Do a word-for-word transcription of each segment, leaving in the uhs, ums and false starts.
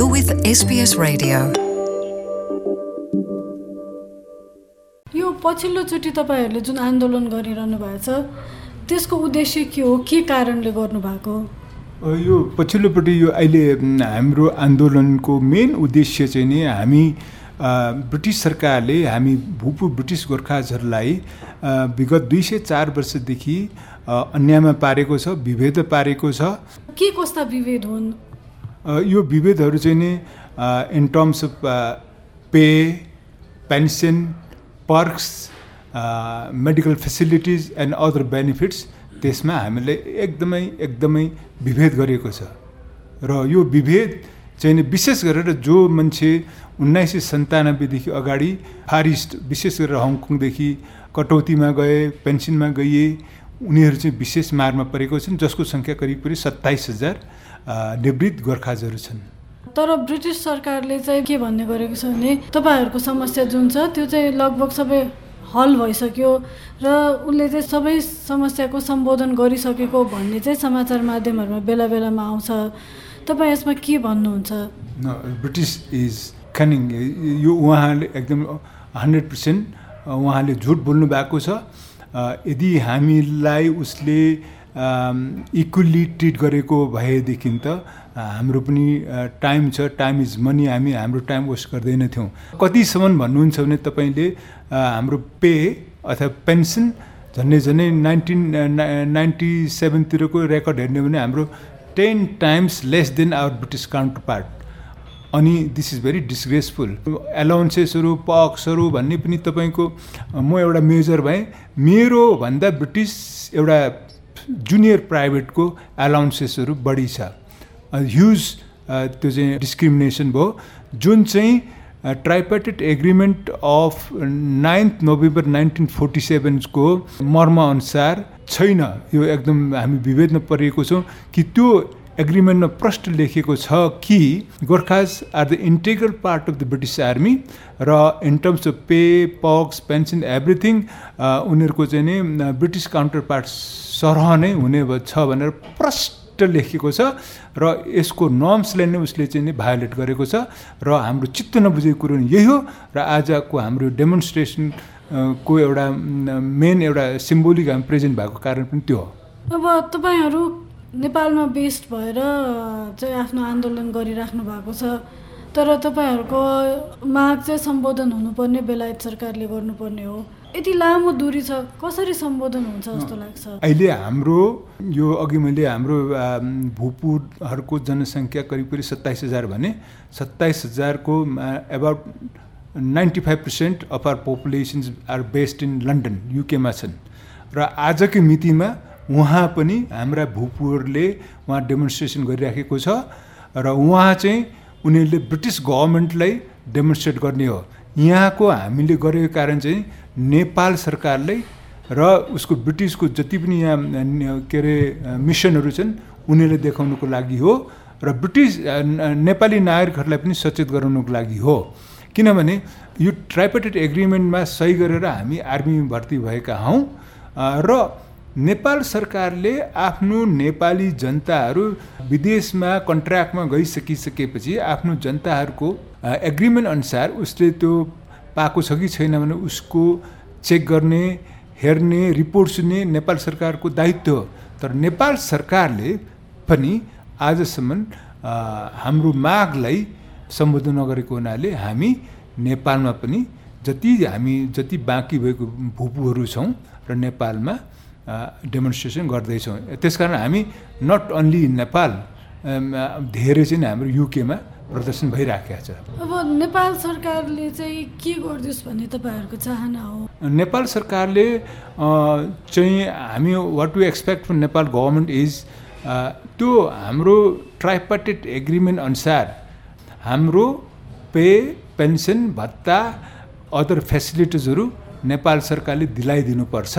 You're with S B S Radio. यो पछिल्लोचोटि तपाईहरुले जुन आन्दोलन गरिरहनु भएको छ त्यसको उद्देश्य के हो, के कारणले गर्नु भएको? यो पछिल्लोपटि यो अहिले हाम्रो आन्दोलनको मेन उद्देश्य चाहिँ नि हामी ब्रिटिस सरकारले हामी भूपू ब्रिटिस गोर्खाजहरूलाई विगत दुई सय चार वर्षदेखि अन्यायमा पारेको छ, विभेद पारेको छ। के कस्ता विभेद हुन्? यो विभेदहरू चाहिँ नि in terms of pay, pension, perks, medical facilities and other benefits, त्यसमा हामीले एकदमै एकदमै विभेद गरेको छ। र यो विभेद चाहिँ नि विशेष गरेर जो मान्छे उन्नाइस सय सन्तानब्बेदेखि अगाडि फार इस्ट विशेष गरेर हङकङदेखि कटौतीमा गए, पेन्सनमा गइए, उनीहरू चाहिँ विशेष मारमा परेको छन्, जसको सङ्ख्या करिब करिब सत्ताइस हजार निवृत्त गोर्खाजहरू छन्। तर ब्रिटिस सरकारले चाहिँ के भन्ने गरेको छ भने तपाईहरुको समस्या जुन छ त्यो चाहिँ लगभग सबै हल भइसक्यो र उनले चाहिँ सबै समस्याको सम्बोधन गरिसकेको भन्ने चाहिँ समाचार माध्यमहरुमा बेला बेलामा आउँछ। तपाई यसमा के भन्नुहुन्छ? ब्रिटिस इज कनिङ, यो उहाँले एकदम हन्ड्रेड पर्सेन्ट उहाँले झुट बोल्नु भएको छ। यदि हामीलाई उसले इक्वली ट्रिट गरेको भएदेखि त हाम्रो पनि टाइम छ, टाइम इज मनी, हामी हाम्रो टाइम वेस्ट गर्दैन थियौँ। कतिसम्म भन्नुहुन्छ भने तपाईँले हाम्रो पे अथवा पेन्सन झन्डै झन्डै नाइन्टिन नाइन्टी सेभेनतिरको रेकर्ड हेर्ने भने हाम्रो ten times less than our British counterpart. अनि दिस इज भेरी डिसग्रेसफुल। एलाउन्सेसहरू, पक्सहरू भन्ने पनि तपाईँको म एउटा मेजर भएँ, मेरो भन्दा ब्रिटिस एउटा जुनियर प्राइभेटको एलाउन्सेसहरू बढी छ। ह्युज त्यो चाहिँ डिस्क्रिमिनेसन भयो, जुन चाहिँ tripartite agreement of ninth November nineteen forty सेभेनको मर्म अनुसार छैन। यो एकदम हामी विभेदमा परेको छौँ कि त्यो एग्रिमेन्टमा प्रष्ट लेखेको छ कि Gorkhas are the integral part of the British army र in terms of pay, perks, pension everything उनीहरूको चाहिँ नि ब्रिटिस काउन्टर पार्ट सरह नै हुने छ भनेर प्रष्ट लेखेको छ। र यसको नर्म्सलाई नै उसले चाहिँ नि भायोलेट गरेको छ र हाम्रो चित्त नबुझेको कुरो यही हो। र आजको हाम्रो डेमोन्स्ट्रेसन को एउटा मेन एउटा सिम्बोलिक हामी प्रेजेन्ट भएको कारण पनि त्यो हो। अब तपाईहरु नेपालमा बेस्ड भएर चाहिँ आफ्नो आन्दोलन गरिराख्नु भएको छ, तर तपाईहरुको माग चाहिँ सम्बोधन हुनुपर्ने बेलायत सरकारले गर्नुपर्ने हो। यति लामो दूरी छ, कसरी सम्बोधन हुन्छ जस्तो लाग्छ? अहिले हाम्रो यो अघि मैले हाम्रो भूपूहरूको जनसङ्ख्या करिब करिब सत्ताइस हजार भने सत्ताइस हजारको about ninety five percent of our populations are based in London, युकेमा छन्। र आजकै मितिमा उहाँ पनि हाम्रा भूपूहरूले उहाँ डेमोन्स्ट्रेसन गरिराखेको छ र उहाँ चाहिँ उनीहरूले ब्रिटिस गभर्मेन्टलाई डेमोन्स्ट्रेट गर्ने हो। यहाँको हामीले गरेको कारण चाहिँ नेपाल सरकारलाई र उसको ब्रिटिसको जति पनि यहाँ के अरे मिसनहरू छन् उनीहरूले देखाउनुको लागि हो र ब्रिटिस नेपाली नागरिकहरूलाई पनि सचेत गराउनुको लागि हो। किनभने यो ट्राइपार्टिट एग्रिमेन्टमा सही गरेर हामी आर्मीमा भर्ती भएका हौँ र नेपाल सरकारले आफ्नो नेपाली जनताहरू विदेशमा कन्ट्र्याक्टमा गइसकिसकेपछि आफ्नो जनताहरूको एग्रिमेन्ट अनुसार उसले त्यो पाएको छ कि छैन भने उसको चेक गर्ने, हेर्ने, रिपोर्ट सुन्ने नेपाल सरकारको दायित्व हो। तर नेपाल सरकारले पनि आजसम्म हाम्रो मागलाई सम्बोधन नगरेको हुनाले हामी नेपालमा पनि जति हामी जति बाँकी भएको भूपूहरू छौँ र नेपालमा डेमोन्स्ट्रेसन गर्दैछौँ। त्यसकारण हामी नट ओन्ली नेपाल, धेरै चाहिँ हाम्रो युकेमा प्रदर्शन भइराखेको छ। अब नेपाल सरकारले चाहिँ के गरिदियोस् भन्ने तपाईहरुको चाहना हो? नेपाल सरकारले चाहिँ हामी what we expect from Nepal government is त्यो हाम्रो ट्राइपार्टिट एग्रिमेन्ट अनुसार हाम्रो पे, पेन्सन, भत्ता, अदर फेसिलिटिजहरू नेपाल सरकारले दिलाइदिनुपर्छ।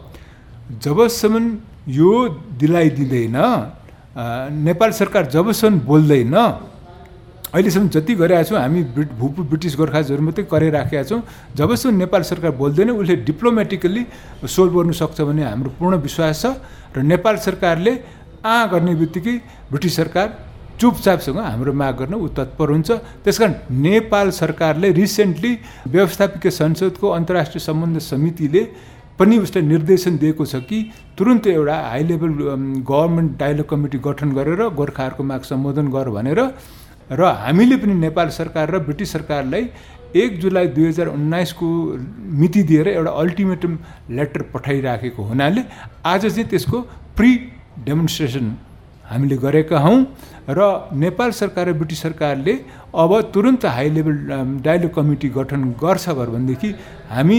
जबसम्म यो दिलाइदिँदैन, नेपाल सरकार जबसम्म बोल्दैन, अहिलेसम्म जति गरेका छौँ हामी भूपू ब्रिटिस गोर्खाजहरू मात्रै गरिराखेका छौँ, जबसम्म नेपाल सरकार बोल्दैन उसले डिप्लोमेटिकली सोल्भ गर्नु सक्छ भन्ने हाम्रो पूर्ण विश्वास छ। र नेपाल सरकारले आ गर्ने बित्तिकै ब्रिटिस सरकार चुपचापसँग हाम्रो माग गर्न ऊ तत्पर हुन्छ। त्यसकारण नेपाल सरकारले रिसेन्टली व्यवस्थापकीय संसदको अन्तर्राष्ट्रिय सम्बन्ध समितिले पनि उसलाई निर्देशन दिएको छ कि तुरुन्त एउटा high level government dialogue committee गठन गरेर गोर्खाहरूको माग सम्बोधन गर भनेर, र हामीले पनि नेपाल सरकार र ब्रिटिस सरकारलाई एक जुलाई दुई हजार उन्नाइसको मिति दिएर एउटा अल्टिमेटम लेटर पठाइराखेको हुनाले आज चाहिँ त्यसको प्री डेमोन्स्ट्रेसन हामीले गरेका हौँ र नेपाल सरकार र ब्रिटिस सरकारले अब तुरुन्त हाई लेभल डायलग कमिटी गठन गर्छ भनेदेखि हामी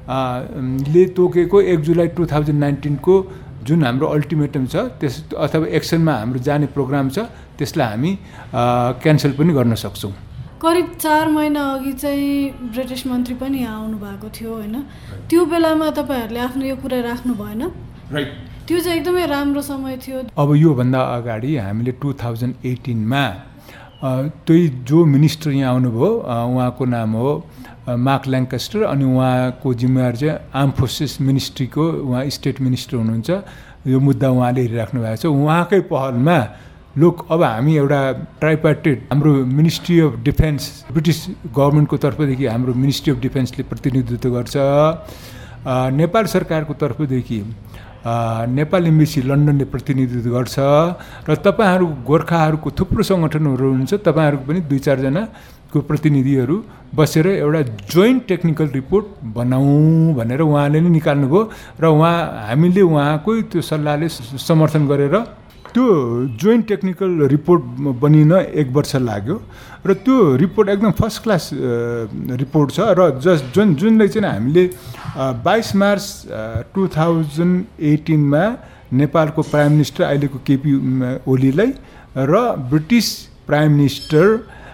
ले तोकेको एक जुलाई टु थाउजन्ड नाइन्टिनको जुन हाम्रो अल्टिमेटम छ त्यस अथवा एक्सनमा हाम्रो जाने प्रोग्राम छ त्यसलाई हामी क्यान्सल पनि गर्न सक्छौँ। करिब चार महिना अघि चाहिँ ब्रिटिस मन्त्री पनि यहाँ आउनु भएको थियो होइन, त्यो बेलामा तपाईँहरूले आफ्नो यो कुरा राख्नु भएन? राइट, त्यो चाहिँ एकदमै राम्रो समय थियो। अब योभन्दा अगाडि हामीले टु थाउजन्ड एटिनमा त्यही जो मिनिस्टर यहाँ आउनुभयो उहाँको नाम हो मार्क ल्याङ्कास्टर, अनि उहाँको जिम्मेवार चाहिँ आर्म फोर्सेस मिनिस्ट्रीको उहाँ स्टेट मिनिस्टर हुनुहुन्छ। यो मुद्दा उहाँले हेरिराख्नु भएको छ। उहाँकै पहलमा लोक अब हामी एउटा ट्राइपार्टेड हाम्रो मिनिस्ट्री अफ डिफेन्स ब्रिटिस गभर्मेन्टको तर्फदेखि हाम्रो मिनिस्ट्री अफ डिफेन्सले प्रतिनिधित्व गर्छ, नेपाल सरकारको तर्फदेखि नेपाल एम्बेसी लन्डनले प्रतिनिधित्व गर्छ, र तपाईँहरू गोर्खाहरूको थुप्रो सङ्गठनहरू हुनुहुन्छ, तपाईँहरूको पनि दुई चारजनाको प्रतिनिधिहरू बसेर एउटा जोइन्ट टेक्निकल रिपोर्ट बनाऊँ भनेर उहाँले नै निकाल्नुभयो र उहाँ हामीले उहाँकै त्यो सल्लाहले समर्थन गरेर त्यो जोइन्ट टेक्निकल रिपोर्ट बनिन एक वर्ष लाग्यो र त्यो रिपोर्ट एकदम फर्स्ट क्लास रिपोर्ट छ। र जस जुन जुनले चाहिँ हामीले बाइस मार्च टु थाउजन्ड एटिनमा नेपालको प्राइम मिनिस्टर अहिलेको केपी ओलीलाई र ब्रिटिस प्राइम मिनिस्टर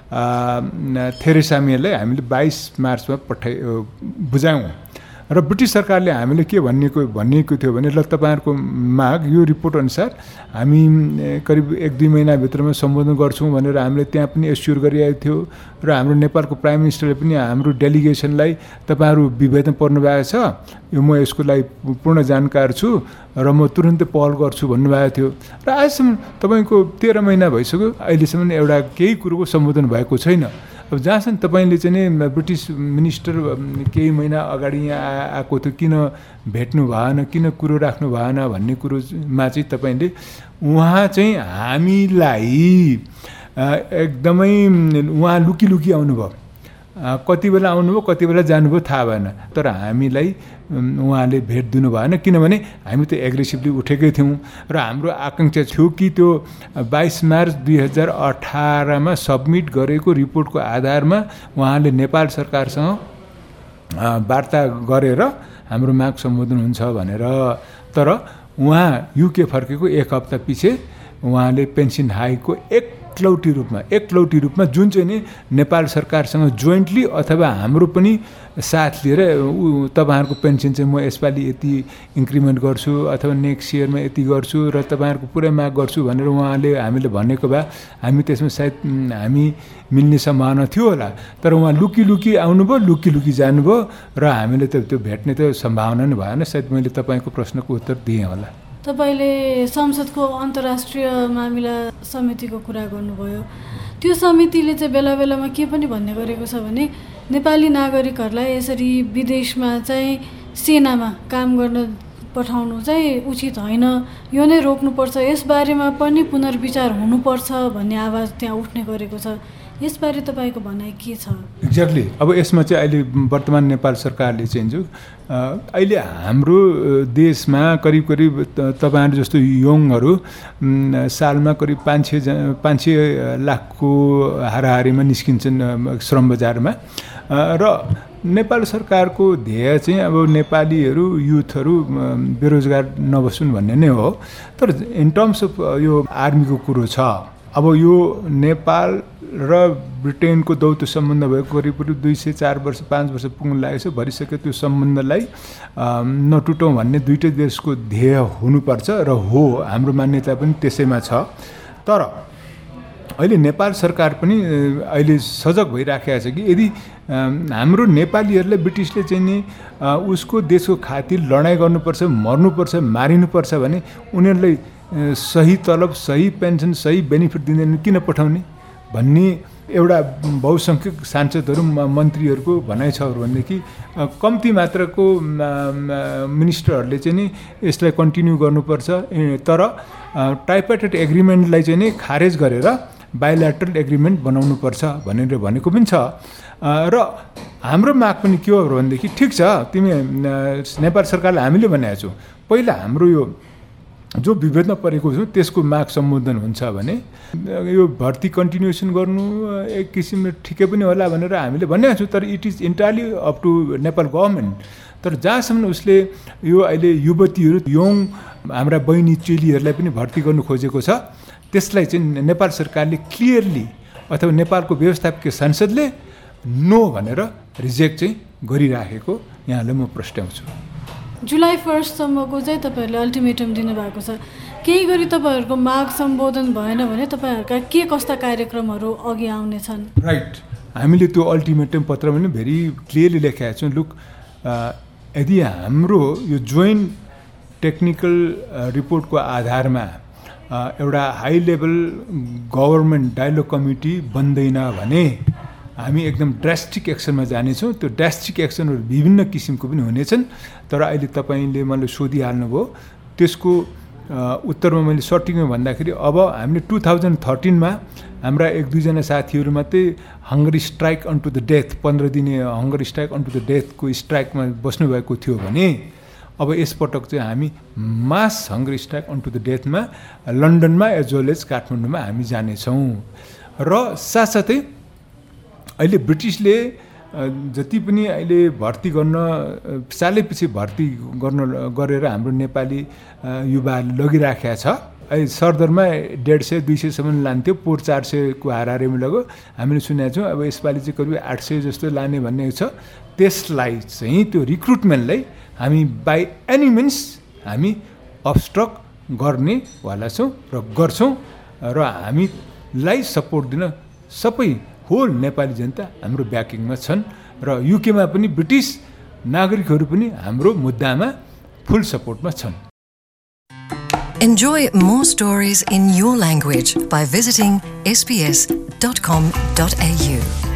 थेरेसा मेलाई हामीले बाइस मार्चमा पठाइ बुझायौँ र ब्रिटिस सरकारले हामीले के भनेको भनिएको थियो भने ल तपाईँहरूको माग यो रिपोर्ट अनुसार हामी करिब एक दुई महिनाभित्रमा सम्बोधन गर्छौँ भनेर हामीले त्यहाँ पनि एस्योर गरिरहेको थियो र हाम्रो नेपालको प्राइम मिनिस्टरले पनि हाम्रो डेलिगेसनलाई तपाईँहरू विभेदमा पर्नु भएको छ, यो म यसको लागि पूर्ण जानकार छु र म तुरुन्तै पहल गर्छु भन्नुभएको थियो। र आजसम्म तपाईँको तेह्र महिना भइसक्यो, अहिलेसम्म एउटा केही कुरोको सम्बोधन भएको छैन। अब जहाँसम्म तपाईँले चाहिँ ब्रिटिस मिनिस्टर केही महिना अगाडि यहाँ आएको थियो, किन भेट्नु भएन, किन कुरो राख्नु भएन भन्ने कुरोमा चाहिँ तपाईँले उहाँ चाहिँ हामीलाई एकदमै उहाँ लुकी लुकी आउनुभयो, कति बेला आउनुभयो कति बेला जानुभयो थाहा भएन, तर हामीलाई उहाँले भेट दिनु भएन किनभने हामी त एग्रेसिभली उठेकै थियौँ र हाम्रो आकाङ्क्षा थियो कि त्यो बाइस मार्च दुई हजार अठारमा सब्मिट गरेको रिपोर्टको आधारमा उहाँले नेपाल सरकारसँग वार्ता गरेर हाम्रो माग सम्बोधन हुन्छ भनेर। तर उहाँ युके फर्केको एक हप्ता पछि उहाँले पेन्सन हाइकको एकलौटी रूपमा एकलौटी रूपमा जुन चाहिँ नि नेपाल सरकारसँग जोइन्टली अथवा हाम्रो पनि साथ लिएर तपाईँहरूको पेन्सन चाहिँ म यसपालि यति इन्क्रिमेन्ट गर्छु अथवा नेक्स्ट इयरमा यति गर्छु र तपाईँहरूको पुरै माग गर्छु भनेर उहाँले हामीले भनेको भए हामी त्यसमा सायद हामी मिल्ने सम्भावना थियो होला। तर उहाँ लुकी लुकी आउनुभयो, लुकी लुकी जानुभयो र हामीले त त्यो भेट्ने त सम्भावना नै भएन। सायद मैले तपाईँको प्रश्नको उत्तर दिएँ होला। तपाईँले संसदको अन्तर्राष्ट्रिय मामिला समितिको कुरा गर्नुभयो, त्यो समितिले चाहिँ बेला बेलामा के पनि भन्ने गरेको छ भने नेपाली नागरिकहरूलाई यसरी विदेशमा चाहिँ सेनामा काम गर्न पठाउनु चाहिँ उचित होइन, यो नै रोक्नुपर्छ, यसबारेमा पनि पुनर्विचार हुनुपर्छ भन्ने आवाज त्यहाँ उठ्ने गरेको छ। यसबारे तपाईँको भनाइ के छ? एक्ज्याक्टली। अब यसमा चाहिँ अहिले वर्तमान नेपाल सरकारले चाहिँ जो अहिले हाम्रो देशमा करिब करिब तपाईँहरू जस्तो यङहरू सालमा करिब पाँच सय पाँच सय लाखको हाराहारीमा निस्किन्छन् श्रम बजारमा र नेपाल सरकारको ध्येय चाहिँ अब नेपालीहरू युथहरू बेरोजगार नबसुन् भन्ने नै हो। तर इन टर्म्स अफ यो आर्मीको कुरो छ, अब यो नेपाल र ब्रिटेनको दौत्य सम्बन्ध भएको करिब करिब दुई सय चार वर्ष पाँच वर्ष पुग्न लागेको छ, भरिसक्यो। त्यो सम्बन्धलाई नटुटौँ भन्ने दुईटै देशको ध्येय हुनुपर्छ र हो, हाम्रो मान्यता पनि त्यसैमा छ। तर अहिले नेपाल सरकार पनि अहिले सजग भइराखेको छ कि यदि हाम्रो नेपालीहरूलाई ब्रिटिसले चाहिँ नि उसको देशको खातिर लडाइँ गर्नुपर्छ, मर्नुपर्छ, मारिनुपर्छ भने उनीहरूलाई सही तलब, सही पेन्सन, सही बेनिफिट दिँदैन किन पठाउने भन्ने एउटा बहुसङ्ख्यक सांसदहरू मन्त्रीहरूको भनाइ छ भनेदेखि कम्ती मात्राको मिनिस्टरहरूले चाहिँ नि यसलाई कन्टिन्यू गर्नुपर्छ, तर ट्राइपार्टाइट एग्रिमेन्टलाई चाहिँ नि खारेज गरेर बाइल्याटरल एग्रिमेन्ट बनाउनुपर्छ भनेर भनेको पनि छ। र हाम्रो माग पनि के हो भनेदेखि ठिक छ, तिमी नेपाल सरकारले हामीले भनेको छौँ पहिला हाम्रो यो जो विभेदमा परेको छ त्यसको माग सम्बोधन हुन्छ भने यो भर्ती कन्टिन्युएसन गर्नु एक किसिमले ठिकै पनि होला भनेर हामीले भनेको छौँ, तर it is entirely up to Nepal government. तर जहाँसम्म उसले यो अहिले युवतीहरू यङ हाम्रा बहिनी चेलीहरूलाई पनि भर्ती गर्नु खोजेको छ त्यसलाई चाहिँ नेपाल सरकारले क्लियरली अथवा नेपालको व्यवस्थापकीय संसदले नो भनेर रिजेक्ट चाहिँ गरिराखेको यहाँलाई म प्रस्ट्याउँछु। जुलाई फर्स्टसम्मको चाहिँ तपाईँहरूले अल्टिमेटम दिनुभएको छ, केही गरी तपाईँहरूको माग सम्बोधन भएन भने तपाईँहरूका के कस्ता कार्यक्रमहरू अघि आउनेछन्? राइट, हामीले त्यो अल्टिमेटम पत्रमा पनि भेरी क्लियरली लेखेका छौँ। लुक, यदि हाम्रो यो जोइन्ट टेक्निकल रिपोर्टको आधारमा एउटा high level government dialogue committee बन्दैन भने हामी एकदम ड्रास्टिक एक्सनमा जानेछौँ। त्यो ड्रास्टिक एक्सनहरू विभिन्न किसिमको पनि हुनेछन्, तर अहिले तपाईँले मलाई सोधिहाल्नुभयो त्यसको उत्तरमा मैले सटिङमा भन्दाखेरि अब हामीले टु थाउजन्ड थर्टिनमा हाम्रा एक दुईजना साथीहरू मात्रै hunger strike on to the death, पन्ध्र दिने hunger strike on to the डेथको स्ट्राइकमा बस्नुभएको थियो भने अब यसपटक चाहिँ हामी mass hunger strike on to the डेथमा लन्डनमा एज वेल एज काठमाडौँमा हामी जानेछौँ। र साथसाथै अहिले ब्रिटिसले जति पनि अहिले भर्ती गर्न सालैपछि भर्ती गर्न गरेर हाम्रो नेपाली युवाहरूले लगिराखेका छ। अहिले सरदरमा डेढ सय दुई सयसम्म लान्थ्यो, पोहोर चार सयको हाराहारीमा लग्यो हामीले सुनेका छौँ। अब यसपालि चाहिँ करिब आठ सय जस्तो लाने भन्ने छ। त्यसलाई चाहिँ त्यो रिक्रुटमेन्टलाई हामी बाई एनी मिन्स हामी अब्स्ट्रक गर्नेवाला छौँ र गर्छौँ, र हामीलाई सपोर्ट दिन सबै होल नेपाली जनता हाम्रो ब्याकिङमा छन्, र युकेमा पनि ब्रिटिस नागरिकहरू पनि हाम्रो मुद्दामा फुल सपोर्टमा छन्। Enjoy more stories in your language by visiting s b s dot com dot a u.